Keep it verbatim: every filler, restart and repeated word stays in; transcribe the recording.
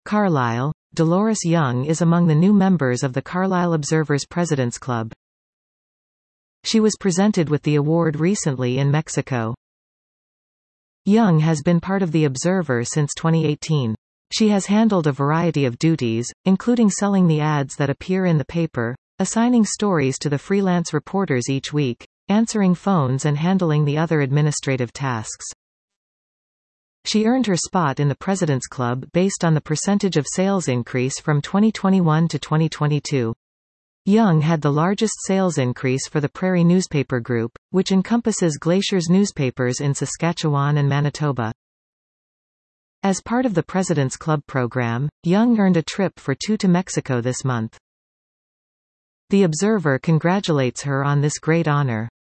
Carlisle. Dolores Young is among the new members of the Carlisle Observer's President's Club. She was presented with the award recently in Mexico. Young has been part of the Observer since twenty eighteen. She has handled a variety of duties, including selling the ads that appear in the paper, assigning stories to the freelance reporters each week, answering phones and handling the other administrative tasks. She earned her spot in the President's Club based on the percentage of sales increase from twenty twenty-one to twenty twenty-two. Young had the largest sales increase for the Prairie Newspaper Group, which encompasses Glacier's newspapers in Saskatchewan and Manitoba. As part of the President's Club program, Young earned a trip for two to Mexico this month. The Observer congratulates her on this great honor.